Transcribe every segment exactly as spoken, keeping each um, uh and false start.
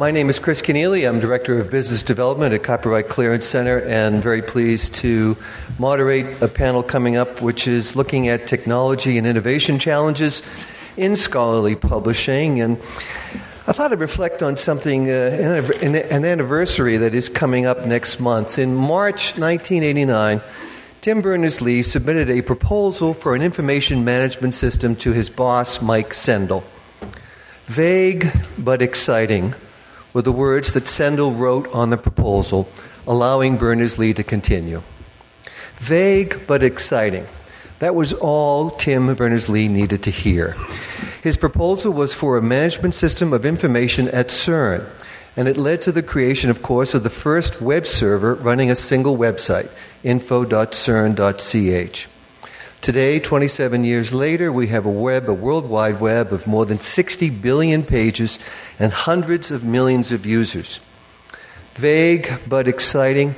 My name is Chris Keneally. I'm Director of Business Development at Copyright Clearance Center, and very pleased to moderate a panel coming up which is looking at technology and innovation challenges in scholarly publishing. And I thought I'd reflect on something, uh, an, an anniversary that is coming up next month. In March nineteen eighty-nine, Tim Berners-Lee submitted a proposal for an information management system to his boss, Mike Sendall. Vague but exciting were the words that Sendall wrote on the proposal, allowing Berners-Lee to continue. Vague but exciting. That was all Tim Berners-Lee needed to hear. His proposal was for a management system of information at CERN, and it led to the creation, of course, of the first web server running a single website, info dot cern dot c h. Today, twenty-seven years later, we have a web, a World Wide Web of more than sixty billion pages and hundreds of millions of users. Vague but exciting,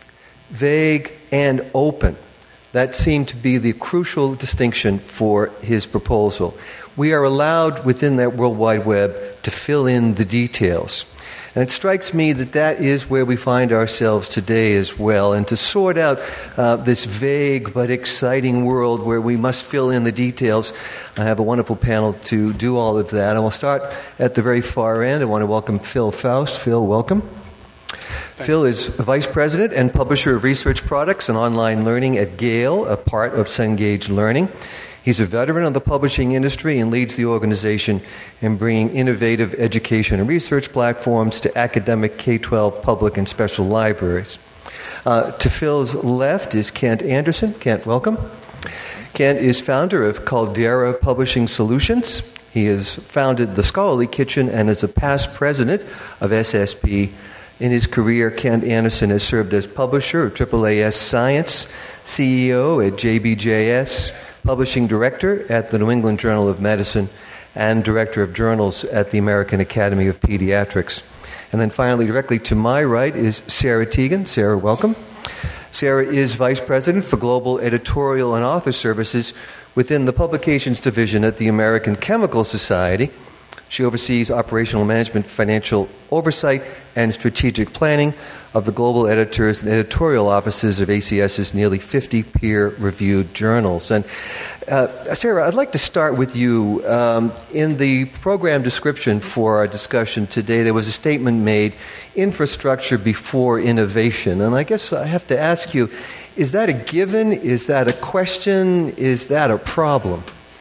vague and open. That seemed to be the crucial distinction for his proposal. We are allowed within that World Wide Web to fill in the details. And it strikes me that that is where we find ourselves today as well. And to sort out uh, this vague but exciting world where we must fill in the details, I have a wonderful panel to do all of that. And we'll start at the very far end. I want to welcome Phil Faust. Phil, welcome. Thanks. Phil is Vice President and Publisher of Research Products and Online Learning at Gale, a part of Cengage Learning. He's a veteran of the publishing industry and leads the organization in bringing innovative education and research platforms to academic K twelve public and special libraries. Uh, to Phil's left is Kent Anderson. Kent, welcome. Kent is founder of Caldera Publishing Solutions. He has founded the Scholarly Kitchen and is a past president of S S P. In his career, Kent Anderson has served as publisher of triple A S Science, C E O at J B J S, Publishing Director at the New England Journal of Medicine, and Director of Journals at the American Academy of Pediatrics. And then finally, directly to my right is Sarah Teagan. Sarah, welcome. Sarah is Vice President for Global Editorial and Author Services within the Publications Division at the American Chemical Society. She oversees operational management, financial oversight, and strategic planning of the global editors and editorial offices of A C S's nearly fifty peer-reviewed journals. And uh, Sarah, I'd like to start with you. Um, in the program description for our discussion today, there was a statement made, infrastructure before innovation. And I guess I have to ask you, is that a given? Is that a question? Is that a problem?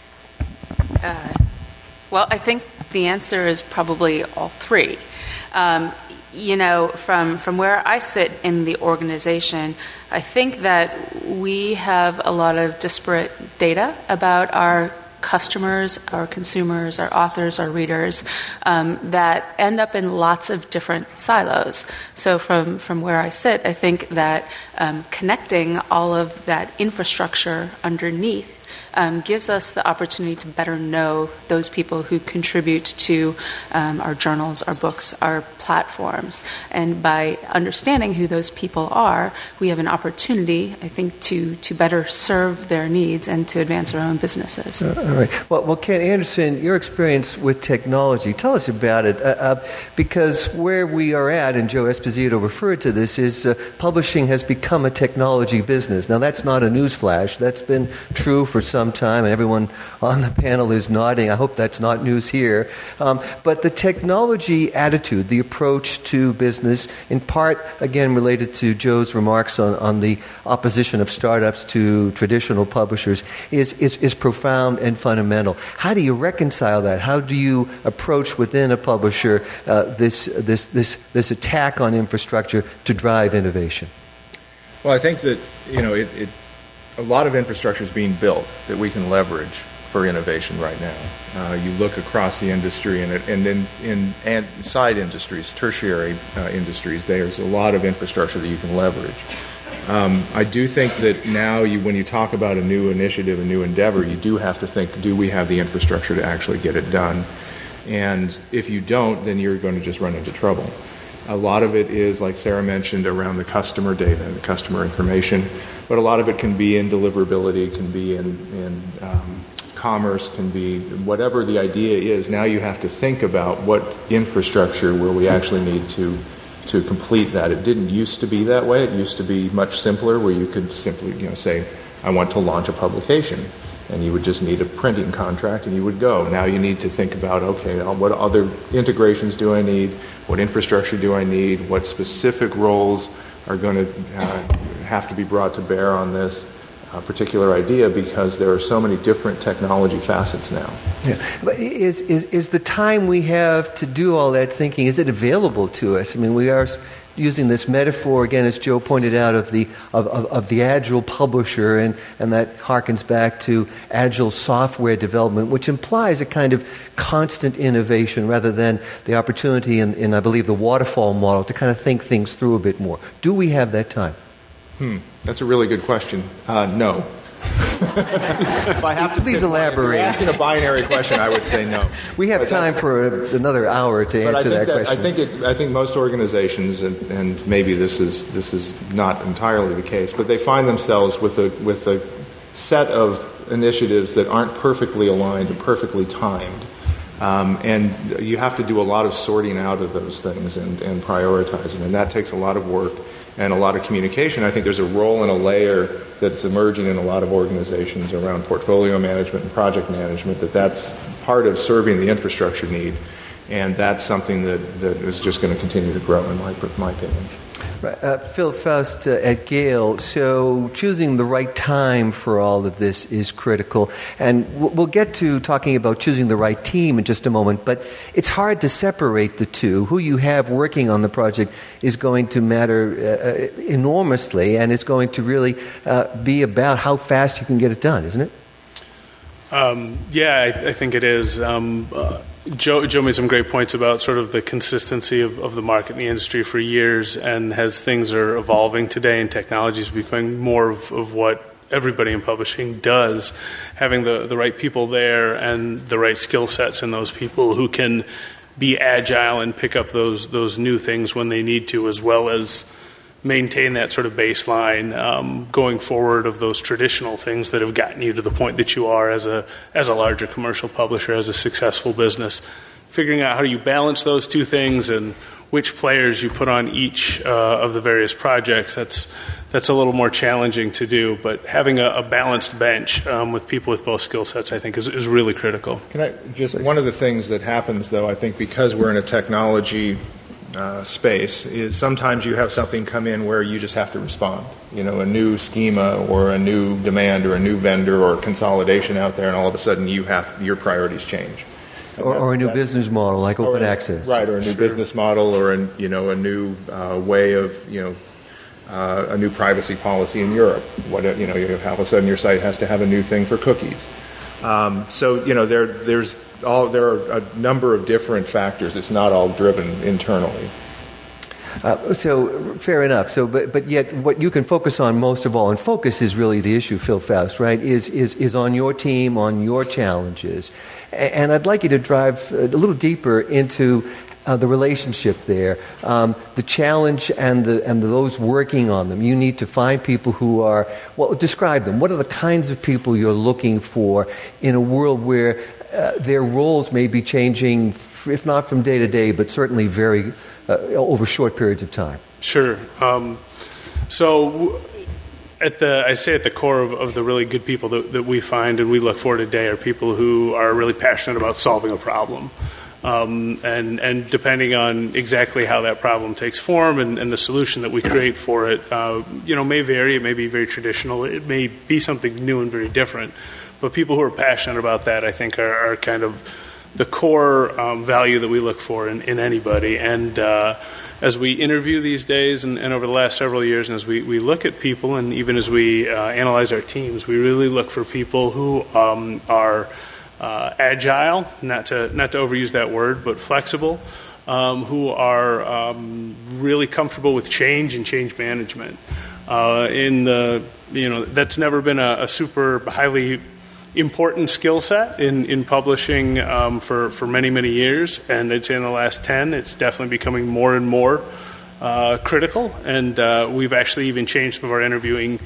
Uh, well, I think the answer is probably all three. Um, you know, from, from where I sit in the organization, I think that we have a lot of disparate data about our customers, our consumers, our authors, our readers, um, that end up in lots of different silos. So from, from where I sit, I think that um, connecting all of that infrastructure underneath Um, gives us the opportunity to better know those people who contribute to um, our journals, our books, our platforms. And by understanding who those people are, we have an opportunity, I think, to, to better serve their needs and to advance our own businesses. Uh, all right. Well, well, Ken Anderson, your experience with technology, tell us about it. Uh, uh, because where we are at, and Joe Esposito referred to this, is uh, publishing has become a technology business. Now, that's not a newsflash. That's been true for some time, and everyone on the panel is nodding. I hope that's not news here. Um, but the technology attitude, the approach to business, in part, again, related to Joe's remarks on, on the opposition of startups to traditional publishers, is, is, is profound and fundamental. How do you reconcile that? How do you approach within a publisher uh, this, this, this, this attack on infrastructure to drive innovation? Well, I think that, you know, it, it a lot of infrastructure is being built that we can leverage for innovation right now. Uh, you look across the industry, and, it, and in, in and side industries, tertiary uh, industries, there's a lot of infrastructure that you can leverage. Um, I do think that now, you, when you talk about a new initiative, a new endeavor, you do have to think, do we have the infrastructure to actually get it done? And if you don't, then you're going to just run into trouble. A lot of it is, like Sarah mentioned, around the customer data, the customer information, but a lot of it can be in deliverability, it can be in, in um, commerce, can be whatever the idea is. Now you have to think about what infrastructure will we actually need to to complete that. It didn't used to be that way. It used to be much simpler, where you could simply, you know, say, I want to launch a publication, and you would just need a printing contract and you would go. Now you need to think about, okay, what other integrations do I need? What infrastructure do I need? What specific roles are going to uh, have to be brought to bear on this uh, particular idea, because there are so many different technology facets now. Yeah. But is, is, is the time we have to do all that thinking, is it available to us? I mean, we are using this metaphor, again, as Joe pointed out, of the of, of, of the agile publisher, and, and that harkens back to agile software development, which implies a kind of constant innovation rather than the opportunity in, in, I believe, the waterfall model to kind of think things through a bit more. Do we have that time? Hmm, that's a really good question. Uh, no. If I have to Please pick, elaborate. If you're asking a binary question, I would say no. We have but time for a, another hour to but answer I that, think that question. I think it, I think most organizations, and, and maybe this is this is not entirely the case, but they find themselves with a with a set of initiatives that aren't perfectly aligned and perfectly timed. Um, and you have to do a lot of sorting out of those things and, and prioritizing, and that takes a lot of work and a lot of communication. I think there's a role and a layer that's emerging in a lot of organizations around portfolio management and project management, that that's part of serving the infrastructure need, and that's something that, that is just going to continue to grow, in my, my opinion. Right. Uh, Phil Faust uh, at Gale, so choosing the right time for all of this is critical. And w- we'll get to talking about choosing the right team in just a moment, but it's hard to separate the two. Who you have working on the project is going to matter uh, enormously, and it's going to really uh, be about how fast you can get it done, isn't it? Um, yeah, I, I think it is. Um, uh, Joe, Joe made some great points about sort of the consistency of, of the market and the industry for years, and as things are evolving today and technology is becoming more of, of what everybody in publishing does, having the, the right people there and the right skill sets in those people who can be agile and pick up those those new things when they need to, as well as maintain that sort of baseline um, going forward of those traditional things that have gotten you to the point that you are as a as a larger commercial publisher, as a successful business. Figuring out how do you balance those two things and which players you put on each uh, of the various projects, that's that's a little more challenging to do. But having a, a balanced bench um, with people with both skill sets, I think, is, is really critical. Can I just one of the things that happens, though, I think, because we're in a technology Uh, space, is sometimes you have something come in where you just have to respond. You know, a new schema or a new demand or a new vendor or consolidation out there, and all of a sudden you have your priorities change. Or, or a new business model like open or, access. Right, or a new sure. business model, or a, you know, a new uh, way of, you know, uh, a new privacy policy in Europe. What, you know, you have, all of a sudden your site has to have a new thing for cookies. Um, so, you know, there there's all there are a number of different factors. It's not all driven internally. Uh, so fair enough. So, but but yet, what you can focus on most of all, and focus is really the issue, Phil Faust, right? Is is is on your team, on your challenges, and I'd like you to drive a little deeper into Uh, the relationship there, um, the challenge, and the and those working on them. You need to find people who are, well, describe them. What are the kinds of people you're looking for in a world where uh, their roles may be changing, if not from day to day, but certainly very uh, over short periods of time? Sure. Um, so. At the, I say at the core of, of the really good people that, that we find and we look for today are people who are really passionate about solving a problem. Um, and, and depending on exactly how that problem takes form and, and the solution that we create for it, uh, you know, may vary. It may be very traditional. It may be something new and very different. But people who are passionate about that, I think, are, are kind of the core um, value that we look for in, in anybody. And uh, as we interview these days and, and over the last several years, and as we, we look at people, and even as we uh, analyze our teams, we really look for people who um, are Uh, agile, not to not to overuse that word, but flexible, um, who are um, really comfortable with change and change management. Uh, in the you know that's never been a, a super highly important skill set in in publishing um, for for many many years, and I'd say in the last ten, it's definitely becoming more and more uh, critical. And uh, we've actually even changed some of our interviewing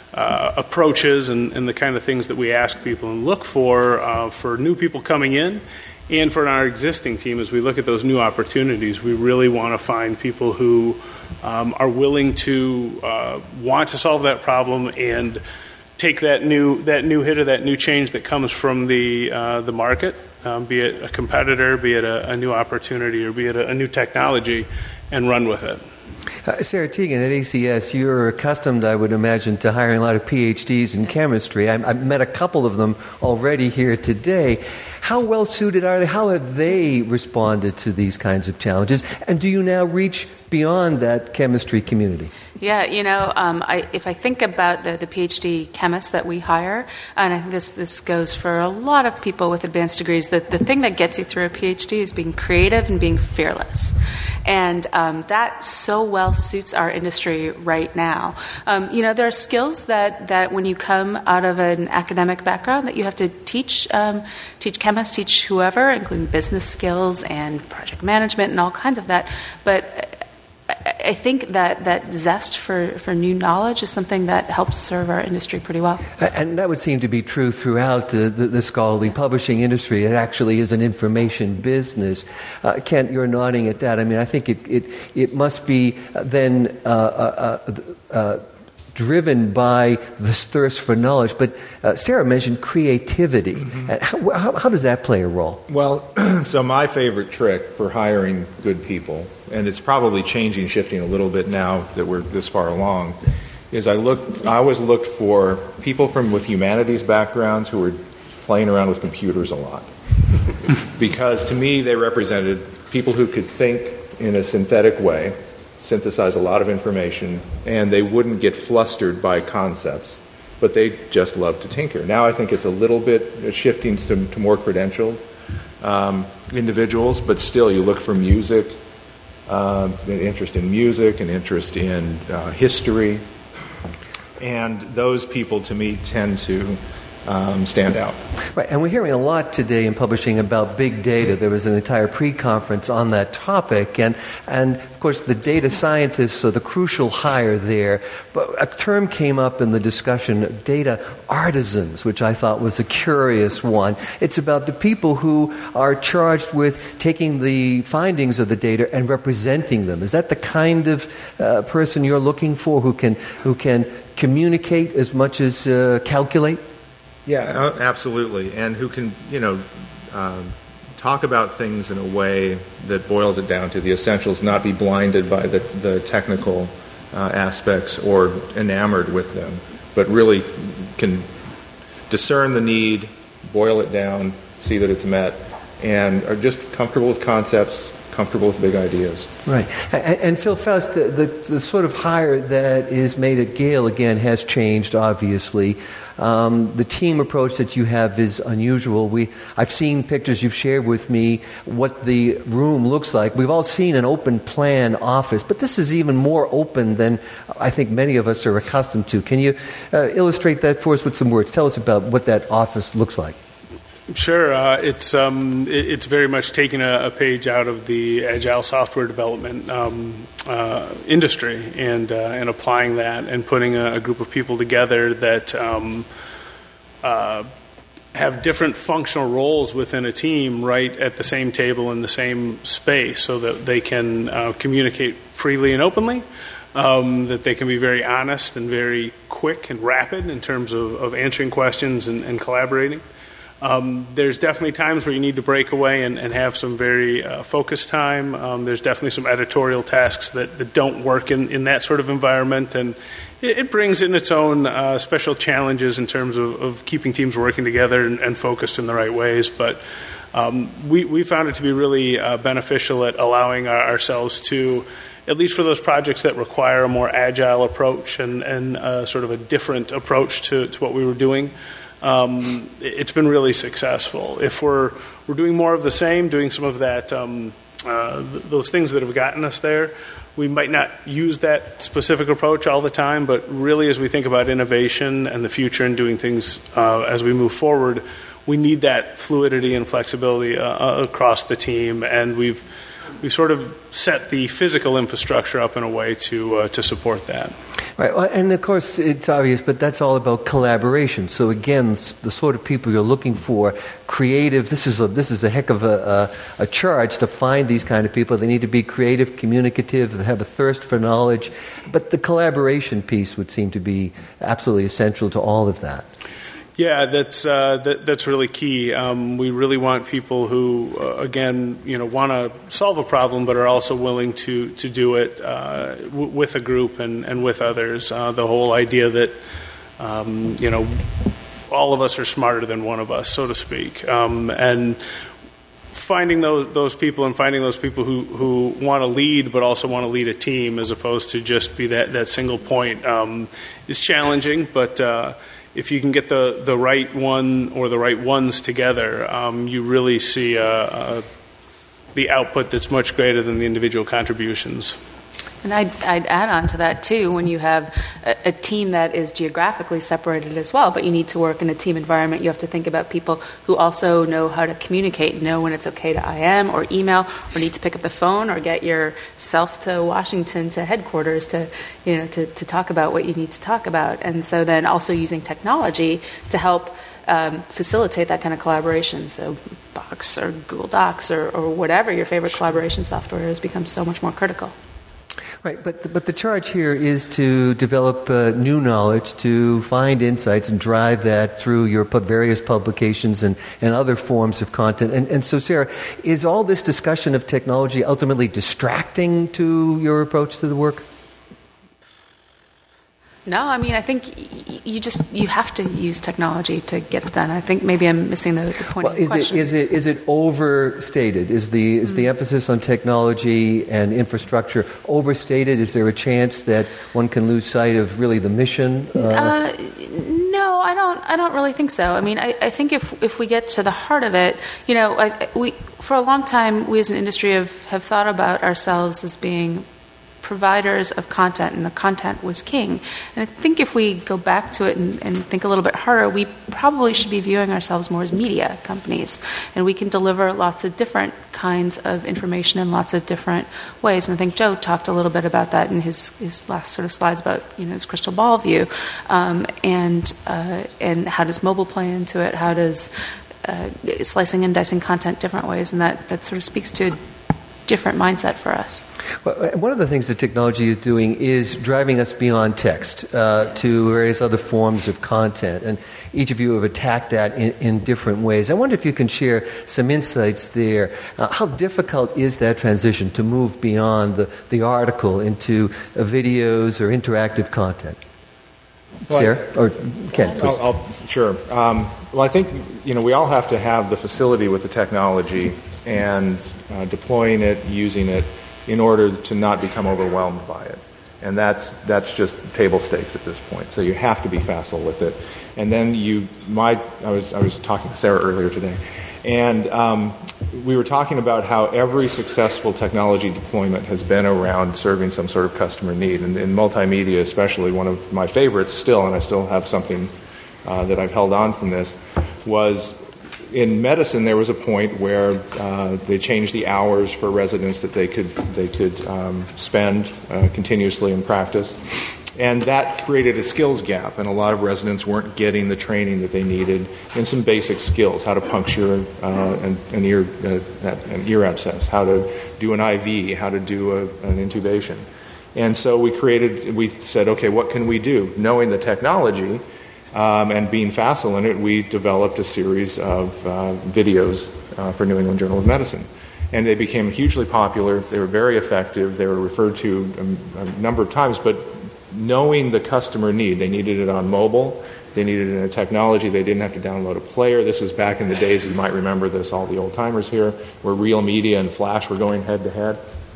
uh, approaches and, and the kind of things that we ask people and look for uh, for new people coming in. And for our existing team, as we look at those new opportunities, we really want to find people who um, are willing to uh, want to solve that problem and take that new that new hit or that new change that comes from the uh, the market, um, be it a competitor, be it a, a new opportunity, or be it a, a new technology, and run with it. Uh, Sarah Teagan, at A C S, you're accustomed, I would imagine, to hiring a lot of P H Ds in chemistry. I, I've met a couple of them already here today. How well suited are they? How have they responded to these kinds of challenges? And do you now reach beyond that chemistry community? Yeah, you know, um, I, if I think about the, the PhD chemists that we hire, and I think this, this goes for a lot of people with advanced degrees, the, the thing that gets you through a PhD is being creative and being fearless. And um, that so well suits our industry right now. Um, you know, there are skills that, that when you come out of an academic background that you have to teach, um, teach chemists, teach whoever, including business skills and project management and all kinds of that. But I think that, that zest for, for new knowledge is something that helps serve our industry pretty well. And that would seem to be true throughout the, the, the scholarly publishing industry. It actually is an information business. Uh, Kent, you're nodding at that. I mean, I think it, it, it must be then uh, uh, uh, driven by this thirst for knowledge. But uh, Sarah mentioned creativity. Mm-hmm. How, how, how does that play a role? Well, so my favorite trick for hiring good people, and it's probably changing, shifting a little bit now that we're this far along, is I look. I always looked for people from with humanities backgrounds who were playing around with computers a lot, because to me they represented people who could think in a synthetic way, synthesize a lot of information, and they wouldn't get flustered by concepts, but they just love to tinker. Now I think it's a little bit shifting to, to more credentialed um, individuals, but still you look for music. Uh, an interest in music, an interest in uh, history, and those people, to me, tend to um, stand out. Right, and we're hearing a lot today in publishing about big data. There was an entire pre-conference on that topic, and, and of course, the data scientists are the crucial hire there. But a term came up in the discussion, data artisans, which I thought was a curious one. It's about the people who are charged with taking the findings of the data and representing them. Is that the kind of uh, person you're looking for, who can who can communicate as much as uh, calculate? Yeah, absolutely, and who can, you know, um, talk about things in a way that boils it down to the essentials, not be blinded by the, the technical uh, aspects or enamored with them, but really can discern the need, boil it down, see that it's met, and are just comfortable with concepts, comfortable with big ideas. Right. And, and Phil Faust, the, the, the sort of hire that is made at Gale, again, has changed, obviously. Um, the team approach that you have is unusual. We, I've seen pictures you've shared with me, what the room looks like. We've all seen an open plan office, but this is even more open than I think many of us are accustomed to. Can you uh, illustrate that for us with some words? Tell us about what that office looks like. Sure. Uh, it's um, it, it's very much taking a, a page out of the agile software development um, uh, industry and uh, and applying that and putting a, a group of people together that um, uh, have different functional roles within a team right at the same table in the same space, so that they can uh, communicate freely and openly. Um, that they can be very honest and very quick and rapid in terms of, of answering questions and, and collaborating. Um, there's definitely times where you need to break away and, and have some very uh, focused time. Um, there's definitely some editorial tasks that, that don't work in, in that sort of environment, and it, it brings in its own uh, special challenges in terms of, of keeping teams working together and, and focused in the right ways. But um, we, we found it to be really uh, beneficial at allowing our, ourselves to, at least for those projects that require a more agile approach and, and uh, sort of a different approach to, to what we were doing. Um, it's been really successful. If we're we're doing more of the same, doing some of that, um, uh, th- those things that have gotten us there, we might not use that specific approach all the time. But really, as we think about innovation and the future and doing things uh, as we move forward, we need that fluidity and flexibility uh, across the team, and we've we've sort of set the physical infrastructure up in a way to uh, to support that. Right, well, and of course it's obvious, but that's all about collaboration. So again, the sort of people you're looking for, creative. This is a this is a heck of a, a, a charge to find these kind of people. They need to be creative, communicative, they have a thirst for knowledge. But the collaboration piece would seem to be absolutely essential to all of that. Yeah, that's uh, that, that's really key. Um, we really want people who, uh, again, you know, want to solve a problem, but are also willing to to do it uh, w- with a group and, and with others. Uh, the whole idea that, um, you know, all of us are smarter than one of us, so to speak, um, and finding those those people and finding those people who, who want to lead, but also want to lead a team, as opposed to just be that that single point, um, is challenging, but. Uh, If you can get the, the right one or the right ones together, um, you really see uh, uh, the output that's much greater than the individual contributions. And I'd, I'd add on to that, too, when you have a, a team that is geographically separated as well, but you need to work in a team environment, you have to think about people who also know how to communicate, know when it's okay to I M or email, or need to pick up the phone or get yourself to Washington to headquarters to, you know, to, to talk about what you need to talk about. And so then also using technology to help um, facilitate that kind of collaboration. So Box or Google Docs or, or whatever your favorite collaboration software has become so much more critical. Right, but the, but the charge here is to develop uh, new knowledge, to find insights and drive that through your pu- various publications and, and other forms of content. And, and so, Sarah, is all this discussion of technology ultimately distracting to your approach to the work? No, I mean, I think y- you just you have to use technology to get it done. I think maybe I'm missing the, the point well, of the is question. It, is it is it overstated? Is the is mm-hmm. the emphasis on technology and infrastructure overstated? Is there a chance that one can lose sight of really the mission? Uh, uh, no, I don't. I don't really think so. I mean, I, I think if if we get to the heart of it, you know, I, we for a long time we as an industry have, have thought about ourselves as being providers of content, and the content was king. And I think if we go back to it and, and think a little bit harder, we probably should be viewing ourselves more as media companies, and we can deliver lots of different kinds of information in lots of different ways. And I think Joe talked a little bit about that in his, his last sort of slides about, you know, his crystal ball view, um, and uh, and how does mobile play into it? How does uh, slicing and dicing content different ways? And that, that sort of speaks to a different mindset for us. Well, one of the things that technology is doing is driving us beyond text uh, to various other forms of content, and each of you have attacked that in, in different ways. I wonder if you can share some insights there. Uh, how difficult is that transition to move beyond the, the article into uh, videos or interactive content? Well, Sarah? Or Ken, please. I'll, I'll, sure. Um, well, I think, you know, we all have to have the facility with the technology and uh, deploying it, using it, in order to not become overwhelmed by it. And that's that's just table stakes at this point. So you have to be facile with it. And then you might, I was I was talking to Sarah earlier today, and um, we were talking about how every successful technology deployment has been around serving some sort of customer need. And in multimedia especially, one of my favorites still, and I still have something uh, that I've held on from this, was in medicine, there was a point where uh, they changed the hours for residents that they could they could um, spend uh, continuously in practice, and that created a skills gap. And a lot of residents weren't getting the training that they needed in some basic skills: how to puncture uh, an, an ear uh, an ear abscess, how to do an I V, how to do a, an intubation. And so we created. We said, okay, what can we do? Knowing the technology. Um, and being facile in it, we developed a series of uh, videos uh, for New England Journal of Medicine. And they became hugely popular. They were very effective. They were referred to a, a number of times. But knowing the customer need, they needed it on mobile. They needed it in a technology. They didn't have to download a player. This was back in the days, you might remember this, all the old-timers here, where Real Media and Flash were going head-to-head.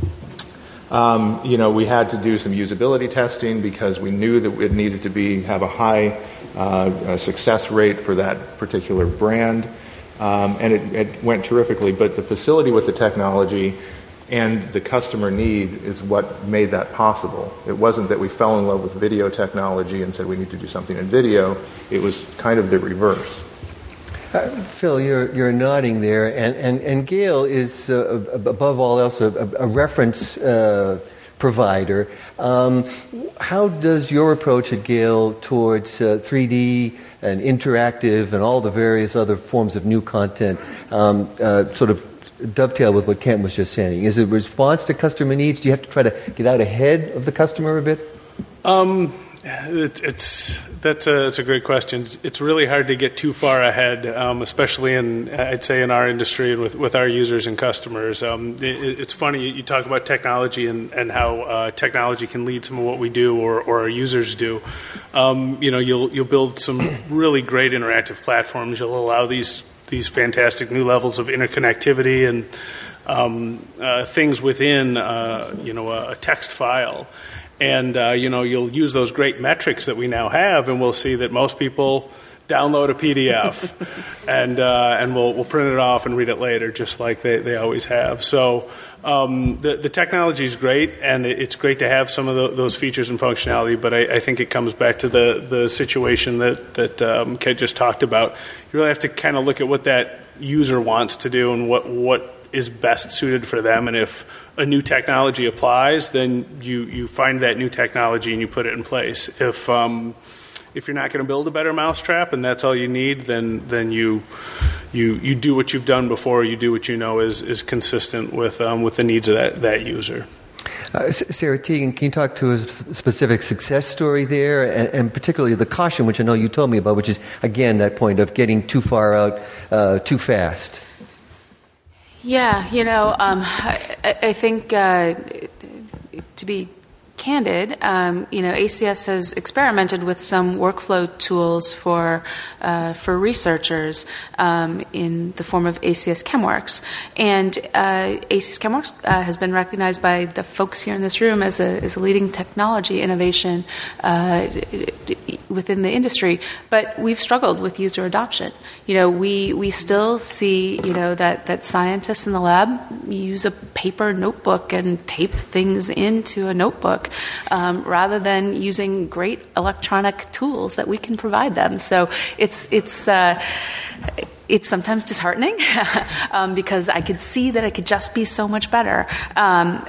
Um, you know, we had to do some usability testing because we knew that it needed to be have a high uh, success rate for that particular brand, um, and it, it went terrifically. But the facility with the technology and the customer need is what made that possible. It wasn't that we fell in love with video technology and said we need to do something in video. It was kind of the reverse. Uh, Phil, you're you're nodding there, and and, and Gail is uh, above all else a, a reference uh, provider. Um, how does your approach at Gale towards uh, three D and interactive and all the various other forms of new content um, uh, sort of dovetail with what Kent was just saying? Is it a response to customer needs? Do you have to try to get out ahead of the customer a bit? Um, it, it's that's a, that's a great question. It's, it's really hard to get too far ahead, um, especially in, I'd say, in our industry and with, with our users and customers. Um, it, it's funny, you talk about technology and, and how uh, technology can lead some of what we do or, or our users do. Um, you know, you'll you'll build some really great interactive platforms. You'll allow these these fantastic new levels of interconnectivity and um, uh, things within, uh, you know, a, a text file. And, uh, you know, you'll use those great metrics that we now have, and we'll see that most people download a P D F, and uh, and we'll we'll print it off and read it later, just like they, they always have. So um, the the technology is great, and it's great to have some of the, those features and functionality. But I, I think it comes back to the the situation that that um, Kent just talked about. You really have to kind of look at what that user wants to do and what what is best suited for them. And if a new technology applies, then you you find that new technology and you put it in place. If um, If you're not going to build a better mousetrap and that's all you need, then then you you you do what you've done before. You do what you know is is consistent with um, with the needs of that that user. Uh, Sarah Teagan, can you talk to a specific success story there, and, and particularly the caution, which I know you told me about, which is again that point of getting too far out uh, too fast? Yeah, you know, um, I, I think uh, to be candid, um, you know, A C S has experimented with some workflow tools for uh, for researchers um, in the form of A C S ChemWorks, and uh, A C S ChemWorks uh, has been recognized by the folks here in this room as a as a leading technology innovation uh, within the industry. But we've struggled with user adoption. You know, we we still see you know that that scientists in the lab use a paper notebook and tape things into a notebook. Um, rather than using great electronic tools that we can provide them. So it's it's uh, it's sometimes disheartening um, because I could see that it could just be so much better. Um,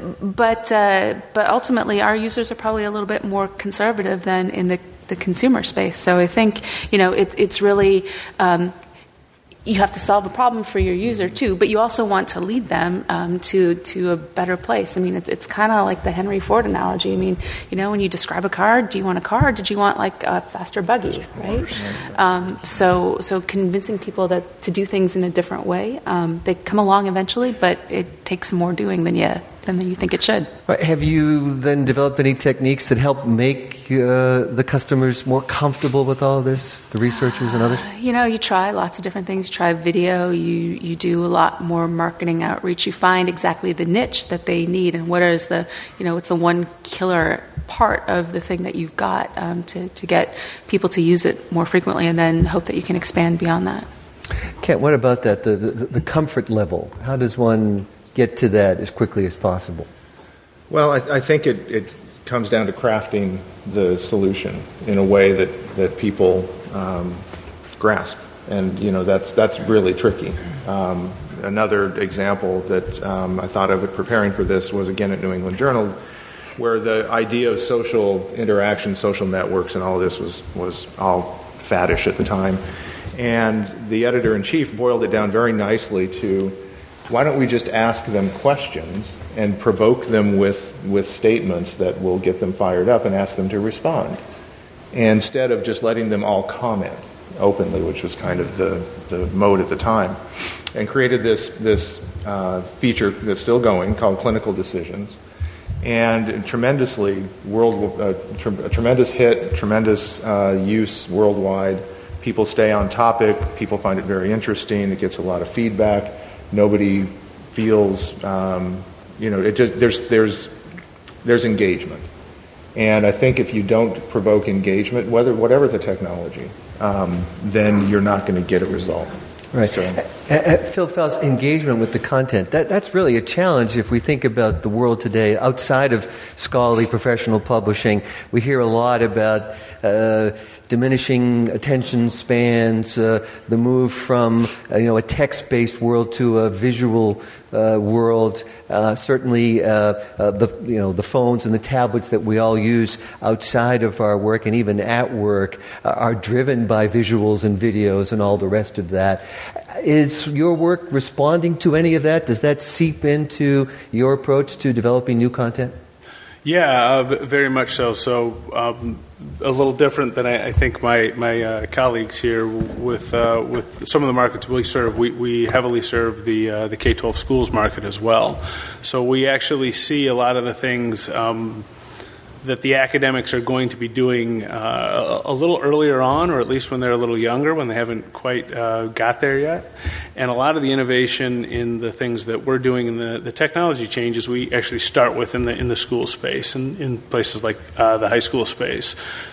but uh, but ultimately, our users are probably a little bit more conservative than in the, the consumer space. So I think you know it, it's really. Um, You have to solve a problem for your user too, but you also want to lead them um, to to a better place. I mean, it's, it's kind of like the Henry Ford analogy. I mean, you know, when you describe a car, do you want a car? Or did you want like a faster buggy, right? Um, so so convincing people that to do things in a different way, um, they come along eventually, but it takes more doing than you than you think it should. Right. Have you then developed any techniques that help make uh, the customers more comfortable with all of this, the researchers and others? You know, you try lots of different things. You try video. You you do a lot more marketing outreach. You find exactly the niche that they need and what is the, you know, what's the one killer part of the thing that you've got um, to, to get people to use it more frequently, and then hope that you can expand beyond that. Kent, what about that, the, the, the comfort level? How does one get to that as quickly as possible? Well, I, I think it, it comes down to crafting the solution in a way that, that people um, grasp. And, you know, that's that's really tricky. Um, another example that um, I thought of preparing for this was, again, at New England Journal, where the idea of social interaction, social networks, and all of this was, was all faddish at the time. And the editor-in-chief boiled it down very nicely to, why don't we just ask them questions and provoke them with, with statements that will get them fired up and ask them to respond, instead of just letting them all comment openly, which was kind of the, the mode at the time, and created this, this uh, feature that's still going called Clinical Decisions. And tremendously, world, uh, tre- a tremendous hit, tremendous uh, use worldwide. People stay on topic. People find it very interesting. It gets a lot of feedback. Nobody feels, um, you know, it just there's there's there's engagement. And I think if you don't provoke engagement, whether whatever the technology, um, then you're not going to get a result. Right. So, uh, uh, Phil Fels, engagement with the content. That, that's really a challenge if we think about the world today outside of scholarly professional publishing. We hear a lot about uh, diminishing attention spans, uh, the move from uh, you know a text-based world to a visual uh, world. Uh, certainly, uh, uh, the you know the phones and the tablets that we all use outside of our work and even at work uh, are driven by visuals and videos and all the rest of that. Is your work responding to any of that? Does that seep into your approach to developing new content? Yeah, uh, very much so. So um, a little different than I, I think my my uh, colleagues here with uh, with some of the markets we serve. We, we heavily serve the uh, the K twelve schools market as well. So we actually see a lot of the things um, that the academics are going to be doing uh, a little earlier on, or at least when they're a little younger, when they haven't quite uh, got there yet. And a lot of the innovation in the things that we're doing in the, the technology changes, we actually start with in the in the school space and in places like uh, the high school space.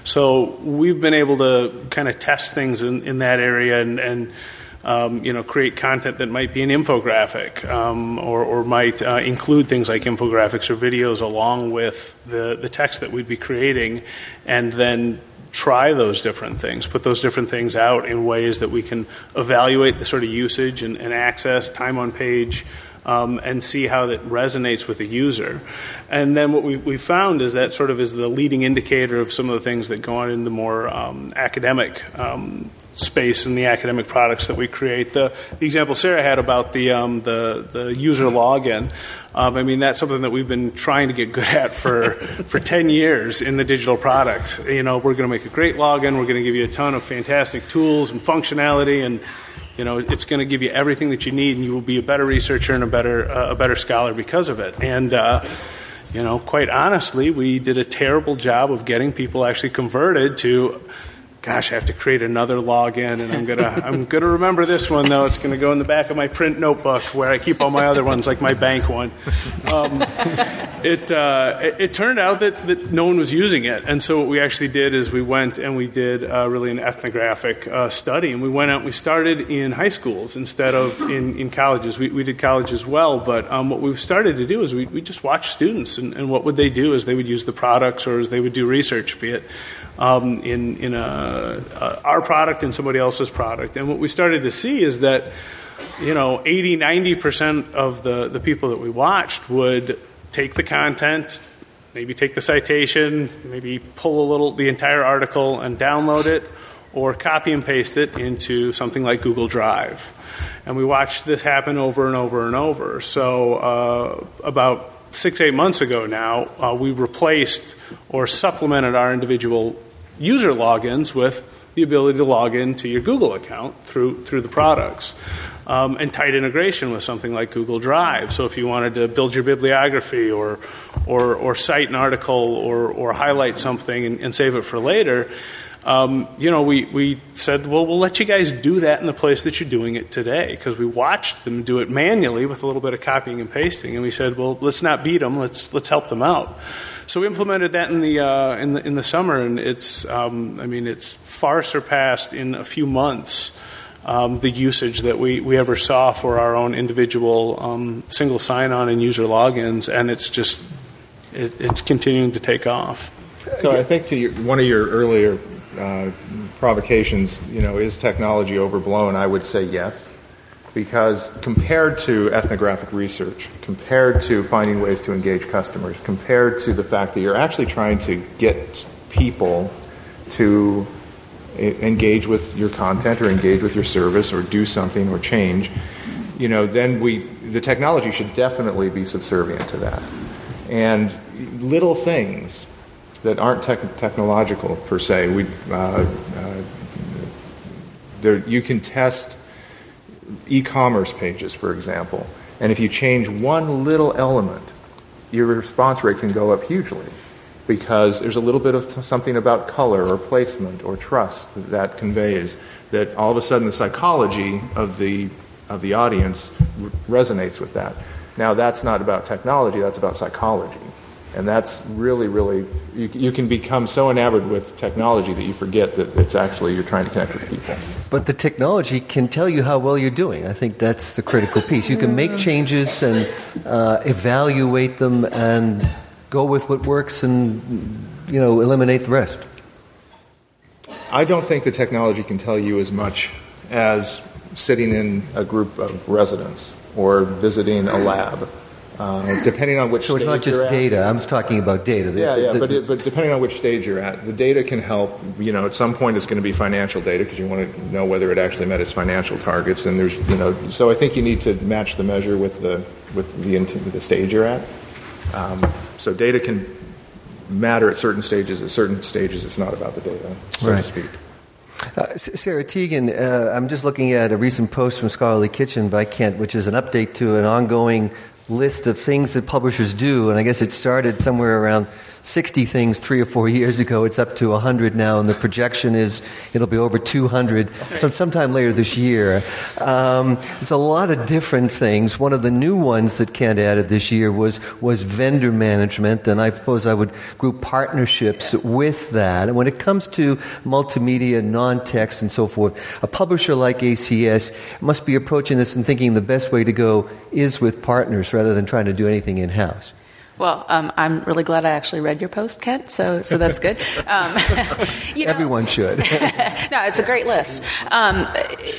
So we've been able to kind of test things in, in that area and, and Um, you know, create content that might be an infographic um, or, or might uh, include things like infographics or videos along with the, the text that we'd be creating, and then try those different things, put those different things out in ways that we can evaluate the sort of usage and, and access, time on page, Um, and see how that resonates with the user. And then what we've, we've found is that sort of is the leading indicator of some of the things that go on in the more um, academic um, space and the academic products that we create. The, the example Sarah had about the um, the, the user login, um, I mean, that's something that we've been trying to get good at for, for ten years in the digital products. You know, we're going to make a great login, we're going to give you a ton of fantastic tools and functionality, and you know, it's going to give you everything that you need, and you will be a better researcher and a better uh, a better scholar because of it. And uh, you know, quite honestly, we did a terrible job of getting people actually converted to, gosh, I have to create another login, and I'm gonna I'm gonna remember this one though. It's gonna go in the back of my print notebook where I keep all my other ones, like my bank one. Um, it, uh, it it turned out that, that no one was using it, and so what we actually did is we went and we did uh, really an ethnographic uh, study, and we went out and we started in high schools instead of in, in colleges. We we did college as well, but um, what we started to do is we we just watched students and, and what would they do as they would use the products or as they would do research, be it um, in in a Uh, our product and somebody else's product. And what we started to see is that, you know, eighty, ninety percent of the, the people that we watched would take the content, maybe take the citation, maybe pull a little, the entire article and download it, or copy and paste it into something like Google Drive. And we watched this happen over and over and over. So uh, about six, eight months ago now, uh, we replaced or supplemented our individual user logins with the ability to log into your Google account through through the products, um, and tight integration with something like Google Drive. So if you wanted to build your bibliography or or, or cite an article or, or highlight something and, and save it for later, um, you know, we, we said, well, we'll let you guys do that in the place that you're doing it today, because we watched them do it manually with a little bit of copying and pasting, and we said, well, let's not beat them, let's let's help them out. So we implemented that in the uh, in the in the summer, and it's um, I mean it's far surpassed in a few months um, the usage that we, we ever saw for our own individual um, single sign-on and user logins, and it's just it, it's continuing to take off. So I think to your, one of your earlier uh, provocations, you know, is technology overblown? I would say yes. Because compared to ethnographic research, compared to finding ways to engage customers, compared to the fact that you're actually trying to get people to engage with your content or engage with your service or do something or change, you know, then we the technology should definitely be subservient to that. And little things that aren't tech- technological per se, we uh, uh, there you can test e-commerce pages, for example, and if you change one little element, your response rate can go up hugely, because there's a little bit of something about color or placement or trust that, that conveys that all of a sudden the psychology of the of the audience r- resonates with that. Now, that's not about technology, that's about psychology. And that's really, really, you, you can become so enamored with technology that you forget that it's actually, you're trying to connect with people. But the technology can tell you how well you're doing. I think that's the critical piece. You can make changes and uh, evaluate them and go with what works and, you know, eliminate the rest. I don't think the technology can tell you as much as sitting in a group of residents or visiting a lab. Uh, depending on which so it's stage not just you're data. at. I'm just talking about data. The, yeah, the, yeah, the, but it, but depending on which stage you're at, the data can help. You know, at some point it's going to be financial data because you want to know whether it actually met its financial targets. And there's, you know, so I think you need to match the measure with the with the with the stage you're at. Um, so data can matter at certain stages. At certain stages, it's not about the data, so right. to speak. Uh, Sarah Teagan, uh, I'm just looking at a recent post from Scholarly Kitchen by Kent, which is an update to an ongoing list of things that publishers do, and I guess it started somewhere around sixty things three or four years ago. It's up to one hundred now, and the projection is it'll be over two hundred some, sometime later this year. Um, it's a lot of different things. One of the new ones that Kent added this year was was vendor management, and I suppose I would group partnerships with that. And when it comes to multimedia, non-text, and so forth, a publisher like A C S must be approaching this and thinking the best way to go is with partners rather than trying to do anything in-house. Well, um, I'm really glad I actually read your post, Kent, so so that's good. Um, you know, Everyone should. No, it's a great list. Um,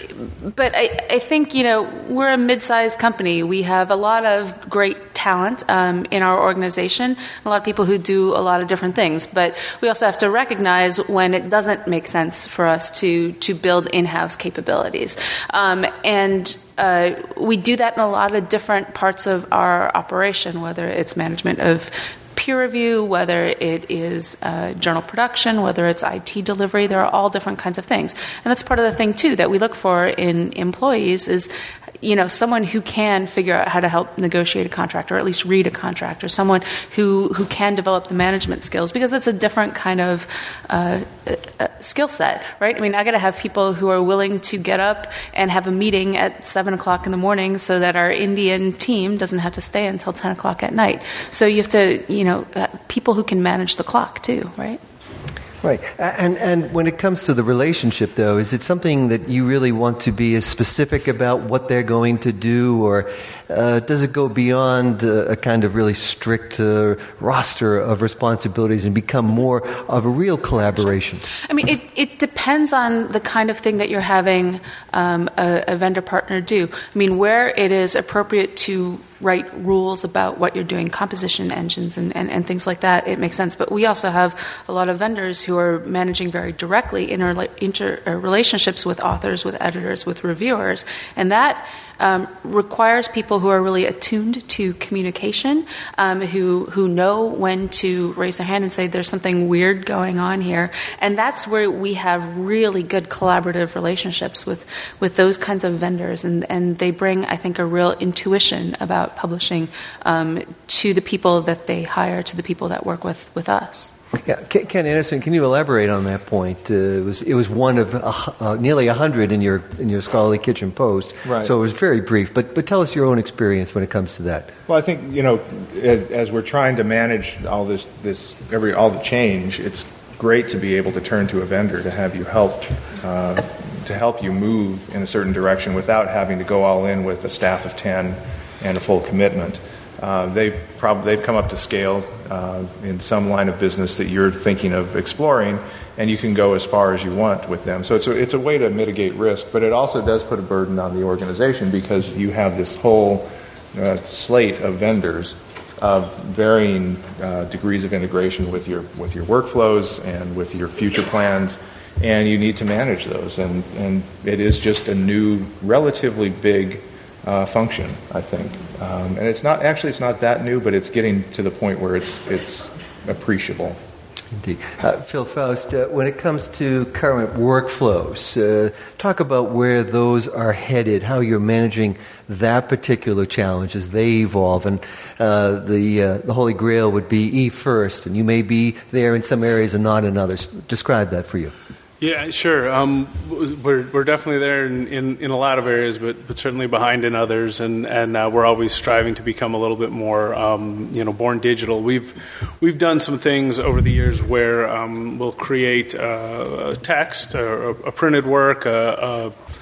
but I, I think, you know, we're a mid-sized company. We have a lot of great talent um, in our organization, a lot of people who do a lot of different things. But we also have to recognize when it doesn't make sense for us to, to build in-house capabilities. Um, and uh, we do that in a lot of different parts of our operation, whether it's management of peer review, whether it is uh, journal production, whether it's I T delivery. There are all different kinds of things. And that's part of the thing, too, that we look for in employees is, you know, someone who can figure out how to help negotiate a contract or at least read a contract, or someone who, who can develop the management skills, because it's a different kind of uh, uh, skill set, right? I mean, I got to have people who are willing to get up and have a meeting at seven o'clock in the morning so that our Indian team doesn't have to stay until ten o'clock at night. So you have to, you know, uh, people who can manage the clock too, right? Right. And and when it comes to the relationship, though, is it something that you really want to be as specific about what they're going to do, or uh, does it go beyond uh, a kind of really strict uh, roster of responsibilities and become more of a real collaboration? I mean, it, it depends on the kind of thing that you're having um, a, a vendor partner do. I mean, where it is appropriate to write rules about what you're doing, composition engines and, and, and things like that, it makes sense. But we also have a lot of vendors who are managing very directly inter, inter uh, relationships with authors, with editors, with reviewers, and that um, requires people who are really attuned to communication, um, who who know when to raise their hand and say there's something weird going on here. And that's where we have really good collaborative relationships with, with those kinds of vendors, and, and they bring, I think, a real intuition about publishing um, to the people that they hire, to the people that work with, with us. Yeah, Ken Anderson, can you elaborate on that point? Uh, it was it was one of uh, uh, nearly a hundred in your in your Scholarly Kitchen post, right. So it was very brief. But but tell us your own experience when it comes to that. Well, I think you know, as, as we're trying to manage all this this every all the change, it's great to be able to turn to a vendor to have you help uh, to help you move in a certain direction without having to go all in with a staff of ten and a full commitment. Uh, they've probably they've come up to scale uh, in some line of business that you're thinking of exploring, and you can go as far as you want with them. So it's a, it's a way to mitigate risk, but it also does put a burden on the organization because you have this whole uh, slate of vendors of varying uh, degrees of integration with your with your workflows and with your future plans, and you need to manage those. And and it is just a new, relatively big Uh, function, I think, um, and it's not actually it's not that new, but it's getting to the point where it's it's appreciable. Indeed, uh, Phil Faust. Uh, when it comes to current workflows, uh, talk about where those are headed, how you're managing that particular challenge as they evolve, and uh, the uh, the Holy Grail would be E first, and you may be there in some areas and not in others. Describe that for you. Yeah, sure. Um, we're we're definitely there in, in, in a lot of areas, but, but certainly behind in others, and and uh, we're always striving to become a little bit more, um, you know, born digital. We've we've done some things over the years where um, we'll create uh, a text or a, a printed work, a, a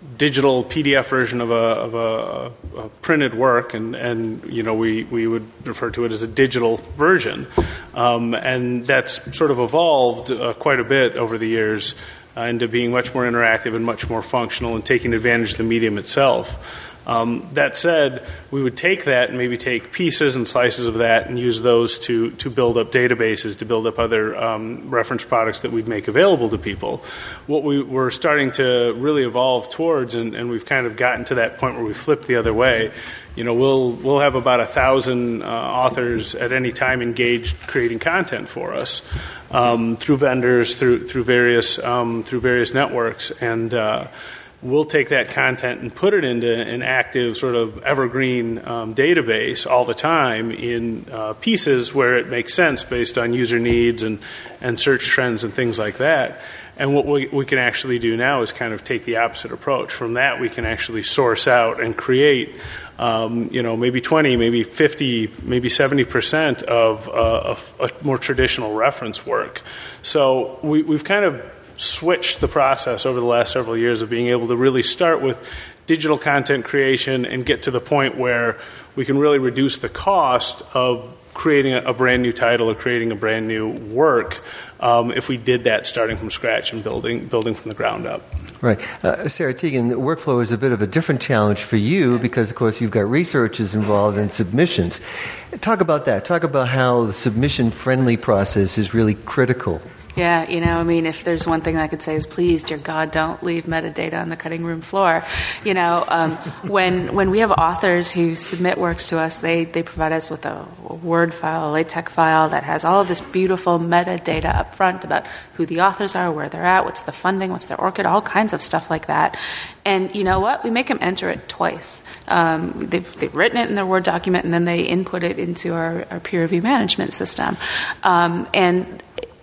digital P D F version of a, of a, a printed work, and, and you know we, we would refer to it as a digital version, um, and that's sort of evolved uh, quite a bit over the years uh, into being much more interactive and much more functional and taking advantage of the medium itself. Um, that said, we would take that and maybe take pieces and slices of that and use those to, to build up databases, to build up other um, reference products that we'd make available to people. What we were starting to really evolve towards, and, and we've kind of gotten to that point where we flipped the other way, you know, we'll we'll have about a thousand uh, authors at any time engaged creating content for us um, through vendors, through through various um, through various networks, and uh, we'll take that content and put it into an active sort of evergreen um, database all the time in uh, pieces where it makes sense based on user needs and, and search trends and things like that. And what we, we can actually do now is kind of take the opposite approach. From that, we can actually source out and create, um, you know, maybe twenty, maybe fifty, maybe seventy percent of, uh, of a more traditional reference work. So we, we've kind of switched the process over the last several years of being able to really start with digital content creation and get to the point where we can really reduce the cost of creating a, a brand new title or creating a brand new work um, if we did that starting from scratch and building building from the ground up. Right. Uh, Sarah Teigen, the workflow is a bit of a different challenge for you because, of course, you've got researchers involved in submissions. Talk about that. Talk about how the submission-friendly process is really critical. Yeah, you know, I mean, if there's one thing I could say is, please, dear God, don't leave metadata on the cutting room floor. You know, um, when when we have authors who submit works to us, they, they provide us with a, a Word file, a LaTeX file that has all of this beautiful metadata up front about who the authors are, where they're at, what's the funding, what's their ORCID, all kinds of stuff like that. And you know what? We make them enter it twice. Um, they've, they've written it in their Word document, and then they input it into our, our peer review management system. Um, and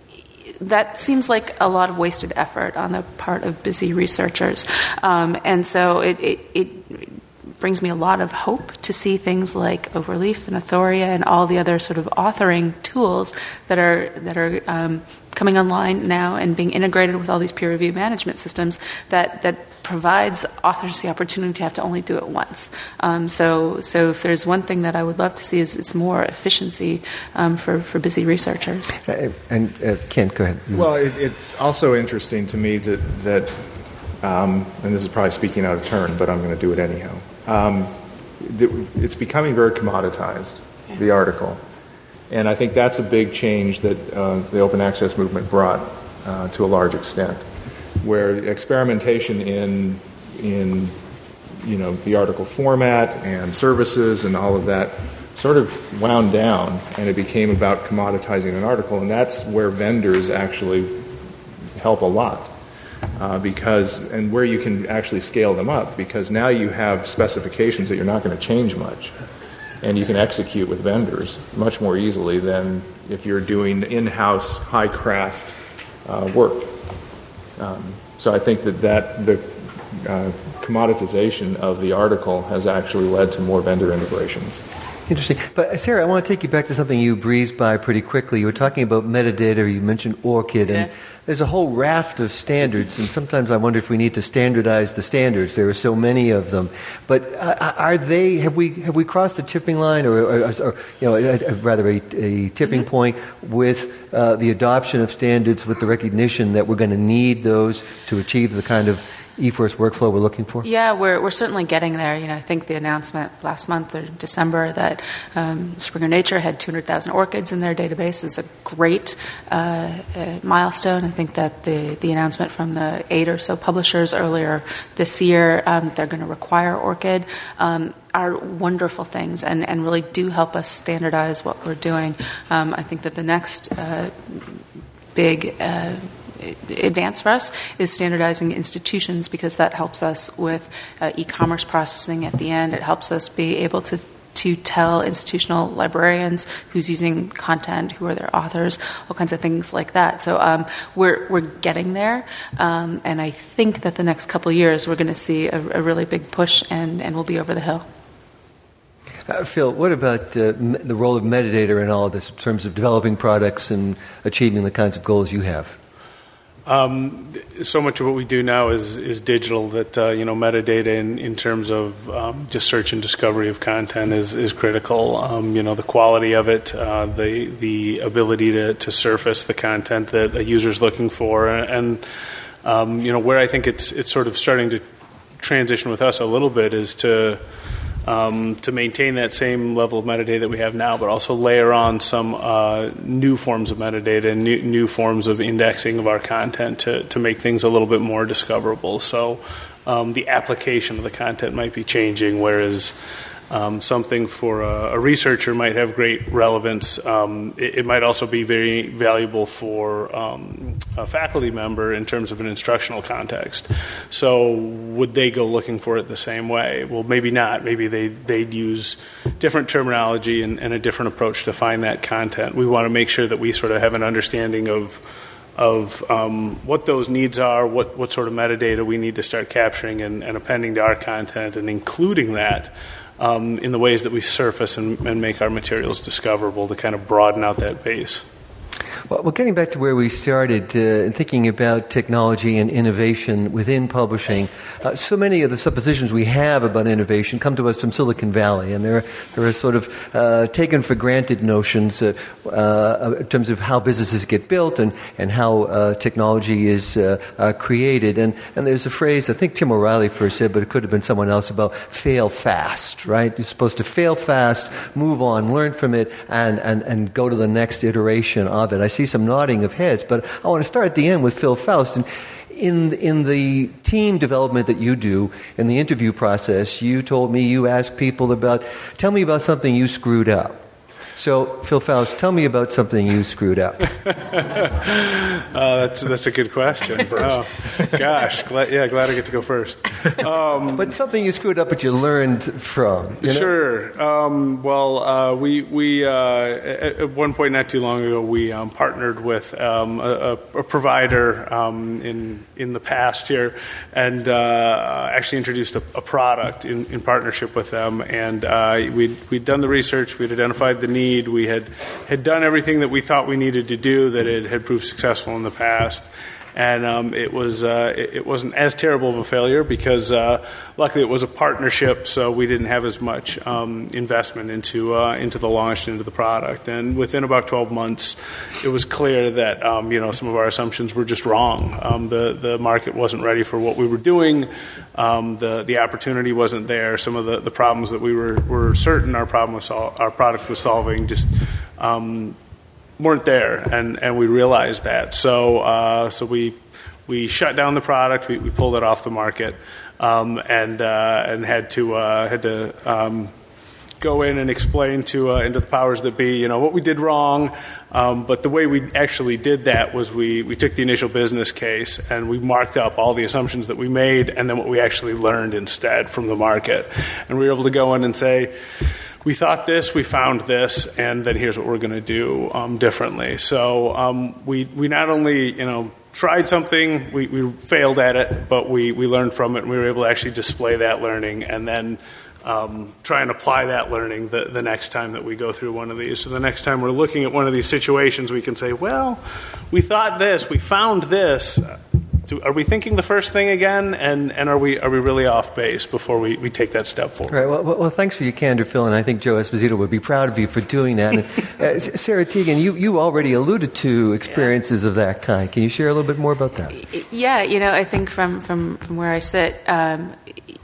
that seems like a lot of wasted effort on the part of busy researchers. Um, and so it, it, it brings me a lot of hope to see things like Overleaf and Authoria and all the other sort of authoring tools that are that are um, coming online now and being integrated with all these peer review management systems that, that provides authors the opportunity to have to only do it once. Um, so so if there's one thing that I would love to see is it's more efficiency um, for, for busy researchers. Uh, and uh, Kent, go ahead. Well, it, it's also interesting to me that, that um, and this is probably speaking out of turn, but I'm going to do it anyhow. Um, the, it's becoming very commoditized, yeah. the article. And I think that's a big change that uh, the open access movement brought uh, to a large extent, where experimentation in in you know the article format and services and all of that sort of wound down, and it became about commoditizing an article, and that's where vendors actually help a lot uh, because and where you can actually scale them up, because now you have specifications that you're not going to change much. And you can execute with vendors much more easily than if you're doing in-house, high-craft uh, work. Um, so I think that, that the uh, commoditization of the article has actually led to more vendor integrations. Interesting. But, Sarah, I want to take you back to something you breezed by pretty quickly. You were talking about metadata, you mentioned ORCID, and yeah. there's a whole raft of standards, and sometimes I wonder if we need to standardize the standards. There are so many of them. But uh, are they, have we have we crossed the tipping line, or, or, or you know, a, a, rather a, a tipping mm-hmm. point with uh, the adoption of standards, with the recognition that we're going to need those to achieve the kind of eForce workflow we're looking for? Yeah, we're we're certainly getting there. You know, I think the announcement last month or December that um, Springer Nature had two hundred thousand ORCIDs in their database is a great uh, uh, milestone. I think that the, the announcement from the eight or so publishers earlier this year um, that they're going to require ORCID um, are wonderful things and, and really do help us standardize what we're doing. Um, I think that the next uh, big uh, advance for us is standardizing institutions, because that helps us with uh, e-commerce processing at the end. It helps us be able to to tell institutional librarians who's using content, who are their authors, all kinds of things like that. So um, we're we're getting there, um, and I think that the next couple of years we're going to see a, a really big push, and, and we'll be over the hill. Uh, Phil, what about uh, m- the role of metadata in all of this in terms of developing products and achieving the kinds of goals you have? Um, so much of what we do now is is digital. That uh, you know, metadata in, in terms of um, just search and discovery of content is is critical. Um, you know, the quality of it, uh, the the ability to, to surface the content that a user is looking for, and um, you know, where I think it's it's sort of starting to transition with us a little bit is to. Um, to maintain that same level of metadata that we have now, but also layer on some uh, new forms of metadata and new, new forms of indexing of our content to, to make things a little bit more discoverable. So um, the application of the content might be changing, whereas um, something for a, a researcher might have great relevance. Um, it, it might also be very valuable for um, a faculty member in terms of an instructional context. So would they go looking for it the same way? Well, maybe not. Maybe they, they'd use different terminology and, and a different approach to find that content. We want to make sure that we sort of have an understanding of of um, what those needs are, what, what sort of metadata we need to start capturing and, and appending to our content, and including that um, in the ways that we surface and, and make our materials discoverable to kind of broaden out that base. Well, well, getting back to where we started, uh, thinking about technology and innovation within publishing, uh, so many of the suppositions we have about innovation come to us from Silicon Valley, and there, there are sort of uh, taken for granted notions uh, uh, in terms of how businesses get built and, and how uh, technology is uh, uh, created. And, and there's a phrase, I think Tim O'Reilly first said, but it could have been someone else, about fail fast, right? You're supposed to fail fast, move on, learn from it, and, and, and go to the next iteration of it. I see some nodding of heads, but I want to start at the end with Phil Faust. And in in the team development that you do, in the interview process, you told me you asked people about, tell me about something you screwed up. So, Phil Faust, tell me about something you screwed up. uh, that's that's a good question. Oh, gosh, glad, yeah, glad I get to go first. Um, but something you screwed up, but you learned from. You know? Sure. Um, well, uh, we we uh, at, at one point not too long ago, we um, partnered with um, a, a provider um, in in the past here, and uh, actually introduced a, a product in, in partnership with them. And uh, we'd we'd done the research, we'd identified the need. We had, had done everything that we thought we needed to do that it had proved successful in the past. And um, it was uh, it, it wasn't as terrible of a failure because uh, luckily it was a partnership, so we didn't have as much um, investment into uh, into the launch, into the product. And within about twelve months, it was clear that um, you know some of our assumptions were just wrong. Um, the the market wasn't ready for what we were doing. Um, the the opportunity wasn't there. Some of the, the problems that we were, were certain our problem was sol- our product was solving just um, weren't there, and, and we realized that. So uh, so we we shut down the product. We, we pulled it off the market, um, and uh, and had to uh, had to um, go in and explain to uh, into the powers that be, you know, what we did wrong. Um, but the way we actually did that was we we took the initial business case and we marked up all the assumptions that we made, and then what we actually learned instead from the market, and we were able to go in and say, we thought this, we found this, and then here's what we're going to do um, differently. So um, we we not only, you know, tried something, we, we failed at it, but we, we learned from it, and we were able to actually display that learning and then um, try and apply that learning the, the next time that we go through one of these. So the next time we're looking at one of these situations, we can say, well, we thought this, we found this. Do, are we thinking the first thing again, and, and are we are we really off base before we, we take that step forward? Right. Well, well, well, thanks for your candor, Phil, and I think Joe Esposito would be proud of you for doing that. And, uh, Sarah Teagan, you, you already alluded to experiences yeah. of that kind. Can you share a little bit more about that? Yeah, you know, I think from, from, from where I sit, um,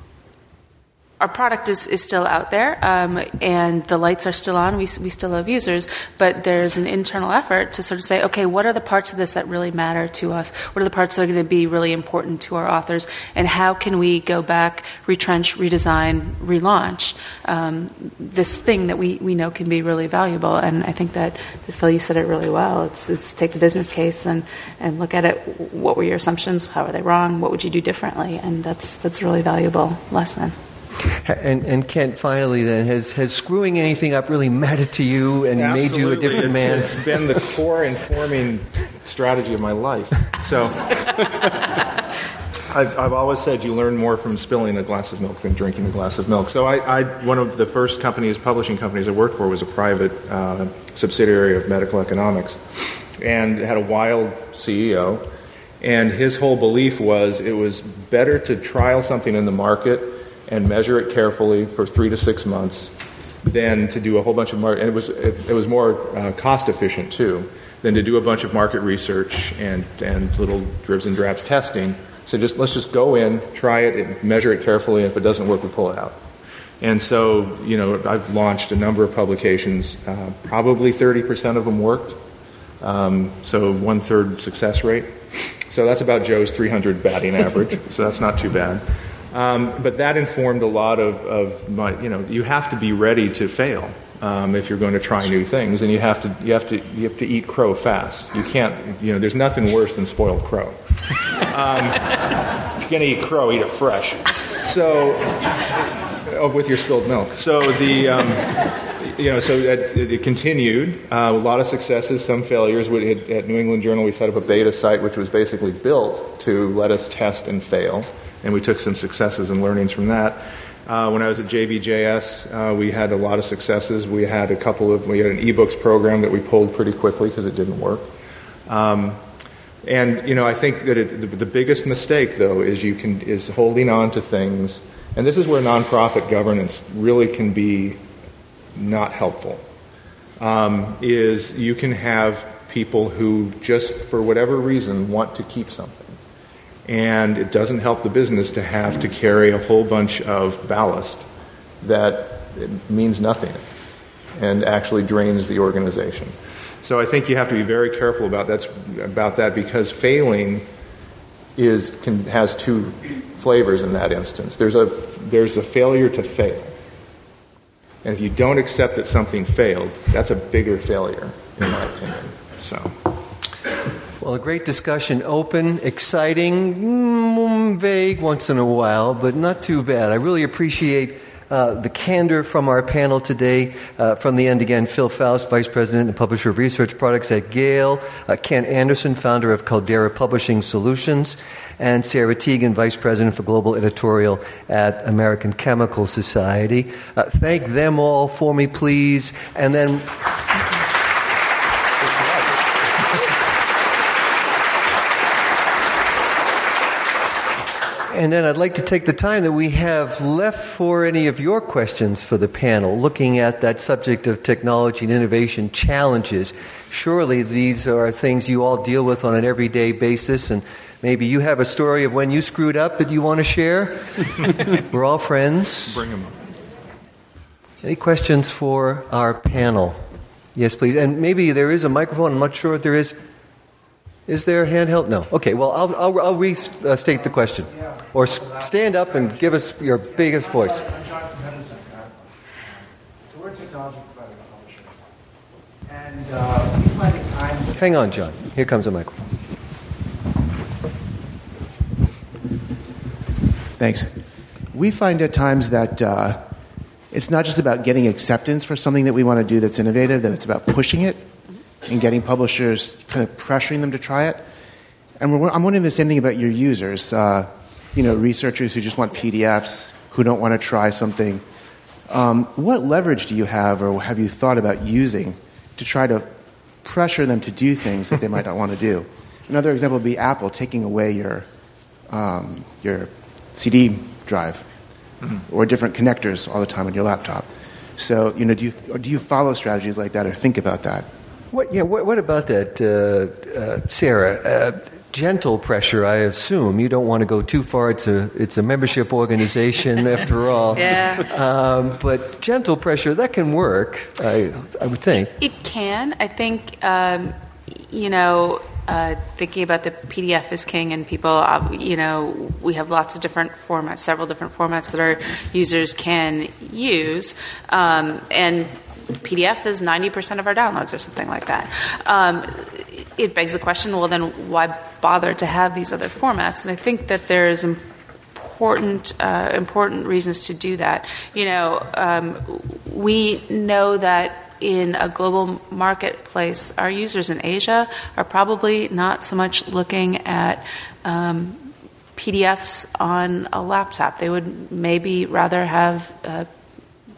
our product is, is still out there, um, and the lights are still on. We, we still have users, but there's an internal effort to sort of say, okay, what are the parts of this that really matter to us? What are the parts that are going to be really important to our authors? And how can we go back, retrench, redesign, relaunch um, this thing that we, we know can be really valuable? And I think that, that, Phil, you said it really well. It's, it's take the business case and, and look at it. What were your assumptions? How are they wrong? What would you do differently? And that's that's a really valuable lesson. And, and Kent, finally, then, has, has screwing anything up really mattered to you and Absolutely. made you a different it's, man? It's been the core informing strategy of my life. So I've, I've always said you learn more from spilling a glass of milk than drinking a glass of milk. So I, I one of the first companies, publishing companies I worked for was a private uh, subsidiary of Medical Economics, and it had a wild C E O. And his whole belief was it was better to trial something in the market and measure it carefully for three to six months than to do a whole bunch of market. And it was it, it was more uh, cost efficient too than to do a bunch of market research and and little dribs and drabs testing. So just let's just go in, try it, and measure it carefully. And if it doesn't work, we pull it out. And so, you know, I've launched a number of publications. Uh, probably thirty percent of them worked. Um, so one third success rate. So that's about Joe's three hundred batting average. So that's not too bad. Um, but that informed a lot of, of my, you know, you have to be ready to fail um, if you're going to try new things, and you have to you have to you have to eat crow fast. You can't, you know, there's nothing worse than spoiled crow. Um, if you're going to eat crow, eat it fresh. So, oh, with your spilled milk. So the. Um, You know, so it, it continued. Uh, a lot of successes, some failures. We, at, at New England Journal, we set up a beta site which was basically built to let us test and fail, and we took some successes and learnings from that. Uh, when I was at J B J S, uh, we had a lot of successes. We had a couple of, we had an ebooks program that we pulled pretty quickly because it didn't work. Um, and you know, I think that it, the, the biggest mistake, though, is you can is holding on to things, and this is where nonprofit governance really can be not helpful, um, is you can have people who just, for whatever reason, want to keep something. And it doesn't help the business to have to carry a whole bunch of ballast that means nothing and actually drains the organization. So I think you have to be very careful about that, about that because failing is can, has two flavors in that instance. There's a, there's a failure to fail. And if you don't accept that something failed, that's a bigger failure, in my opinion. So, well, a great discussion, open, exciting, mm, vague once in a while, but not too bad. I really appreciate uh, the candor from our panel today. Uh, from the end again, Phil Faust, Vice President and Publisher of Research Products at Gale, uh, Ken Anderson, founder of Caldera Publishing Solutions, and Sarah Teigen, Vice President for Global Editorial at American Chemical Society. Uh, thank them all for me, please. And then... And then I'd like to take the time that we have left for any of your questions for the panel, looking at that subject of technology and innovation challenges. Surely these are things you all deal with on an everyday basis, and maybe you have a story of when you screwed up that you want to share. We're all friends. Bring them up. Any questions for our panel? Yes, please. And maybe there is a microphone. I'm not sure if there is. Is there a handheld? No. Okay, well, I'll, I'll, I'll restate the question. Or stand up and give us your biggest voice. I'm John from Henderson. So we're a technology provider publisher. And uh, we find at times... Hang on, John. Here comes a microphone. Thanks. We find at times that uh, it's not just about getting acceptance for something that we want to do that's innovative, that it's about pushing it and getting publishers, kind of pressuring them to try it. And we're, I'm wondering the same thing about your users, uh, you know, researchers who just want P D Fs, who don't want to try something. Um, what leverage do you have or have you thought about using to try to pressure them to do things that they might not want to do? Another example would be Apple taking away your um, your C D drive mm-hmm. or different connectors all the time on your laptop. So, you know, do you, or do you follow strategies like that or think about that? What, yeah, what, what about that, uh, uh, Sarah? Uh, gentle pressure, I assume. You don't want to go too far. It's a, it's a membership organization, after all. Yeah. Um, but gentle pressure, that can work, I, I would think. It can. I think, um, you know, uh, thinking about the P D F is king, and people, uh, you know, we have lots of different formats, several different formats that our users can use. Um, and P D F is ninety percent of our downloads or something like that. Um, it begs the question, well, then why bother to have these other formats? And I think that there's important uh, important reasons to do that. You know, um, we know that in a global marketplace, our users in Asia are probably not so much looking at um, P D Fs on a laptop. They would maybe rather have uh,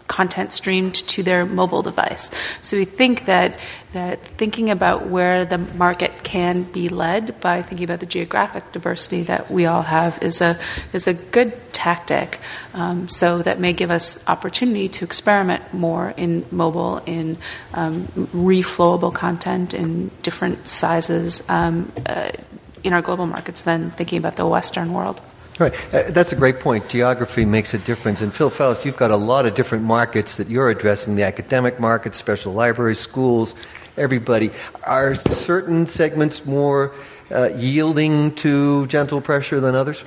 content streamed to their mobile device. So we think that that thinking about where the market can be led by thinking about the geographic diversity that we all have is a is a good tactic. Um, so that may give us opportunity to experiment more in mobile, in um, reflowable content in different sizes um, uh, in our global markets than thinking about the Western world. Right. Uh, that's a great point. Geography makes a difference. And Phil Faust, you've got a lot of different markets that you're addressing, the academic market, special libraries, schools, everybody. Are certain segments more uh, yielding to gentle pressure than others?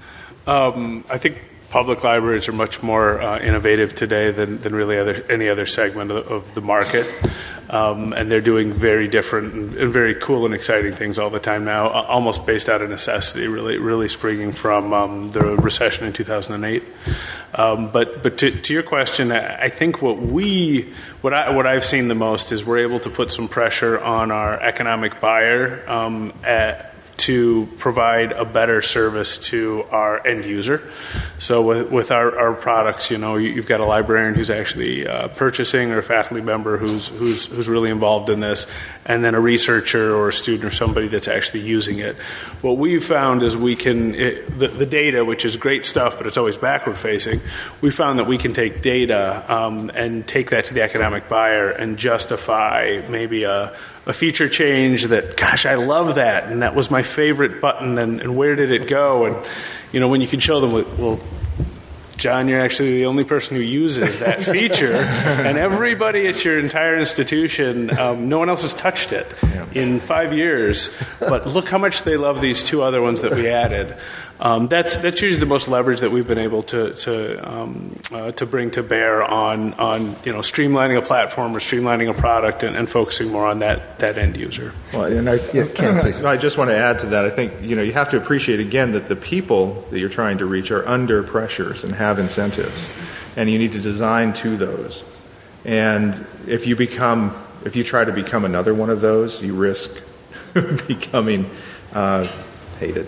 Um, I think public libraries are much more uh, innovative today than, than really other, any other segment of, of the market. Um, and they're doing very different and, and very cool and exciting things all the time now, uh, almost based out of necessity, really really springing from um, the recession in two thousand eight. Um, but but to, to your question, I think what we what I what I've seen the most is we're able to put some pressure on our economic buyer um, at, to provide a better service to our end user. So with, with our, our products, you know, you, you've got a librarian who's actually uh, purchasing, or a faculty member who's who's who's really involved in this, and then a researcher or a student or somebody that's actually using it. What we've found is we can, it, the, the data, which is great stuff, but it's always backward facing, we found that we can take data um, and take that to the economic buyer and justify maybe a a feature change that, gosh, I love that, and that was my favorite button, and, and where did it go? And, you know, when you can show them, well, John, you're actually the only person who uses that feature, and everybody at your entire institution, um, no one else has touched it yeah. in five years, but look how much they love these two other ones that we added. Um, that's that's usually the most leverage that we've been able to to um, uh, to bring to bear on on you know streamlining a platform or streamlining a product and, and focusing more on that that end user. Well, and I, yeah, Ken, I just want to add to that. I think you know you have to appreciate again that the people that you're trying to reach are under pressures and have incentives, and you need to design to those. And if you become if you try to become another one of those, you risk becoming uh, hated.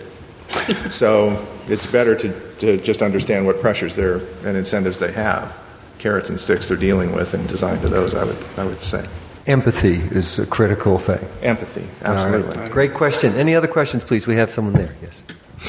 So it's better to, to just understand what pressures there and incentives they have, carrots and sticks they're dealing with, and design to those, I would I would say. Empathy is a critical thing. Empathy, absolutely. Right. Great question. Any other questions, please? We have someone there. Yes.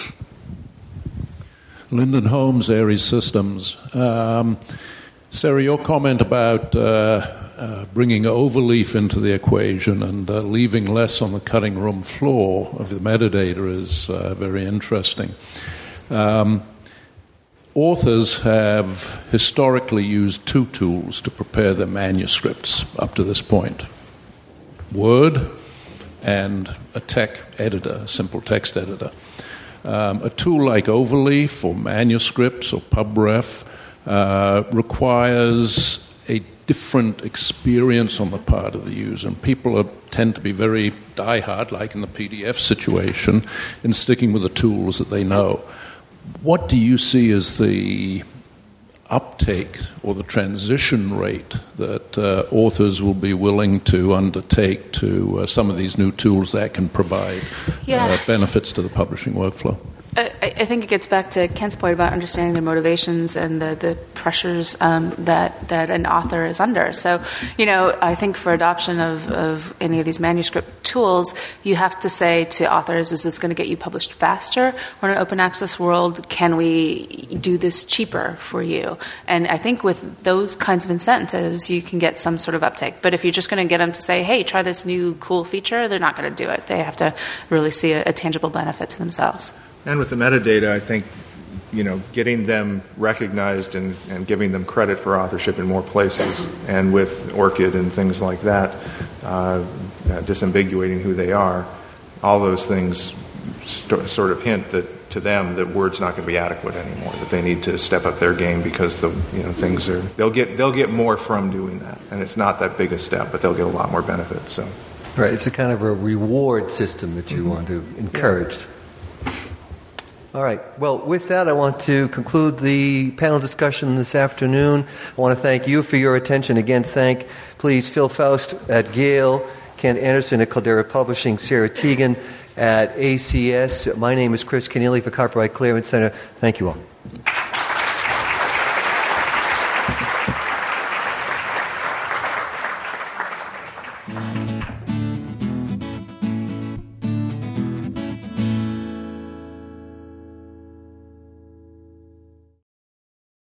Lyndon Holmes, Ares Systems. Um, Sarah, your comment about uh, uh, bringing Overleaf into the equation and uh, leaving less on the cutting room floor of the metadata is uh, very interesting. Um, authors have historically used two tools to prepare their manuscripts up to this point: Word and a tech editor, a simple text editor. Um, a tool like Overleaf or Manuscripts or PubRef uh, requires a different experience on the part of the user, and people are, tend to be very diehard, like in the P D F situation, in sticking with the tools that they know. What do you see as the uptake or the transition rate that uh, authors will be willing to undertake to uh, some of these new tools that can provide yeah. uh, benefits to the publishing workflow? I, I think it gets back to Ken's point about understanding their motivations and the, the pressures um, that, that an author is under. So, you know, I think for adoption of, of any of these manuscript tools, you have to say to authors, is this going to get you published faster? We're in an open access world. Can we do this cheaper for you? And I think with those kinds of incentives, you can get some sort of uptake. But if you're just going to get them to say, hey, try this new cool feature, they're not going to do it. They have to really see a, a tangible benefit to themselves. And with the metadata, I think, you know, getting them recognized and, and giving them credit for authorship in more places, and with ORCID and things like that, uh, uh, disambiguating who they are, all those things st- sort of hint that to them that Word's not going to be adequate anymore, that they need to step up their game because the you know things are they'll get they'll get more from doing that, and it's not that big a step, but they'll get a lot more benefit. So, right, it's a kind of a reward system that you mm-hmm. want to encourage. Yeah. All right. Well, with that, I want to conclude the panel discussion this afternoon. I want to thank you for your attention. Again, thank, please, Phil Faust at Gale, Ken Anderson at Caldera Publishing, Sarah Teigen at A C S. My name is Chris Kenneally for Copyright Clearance Center. Thank you all.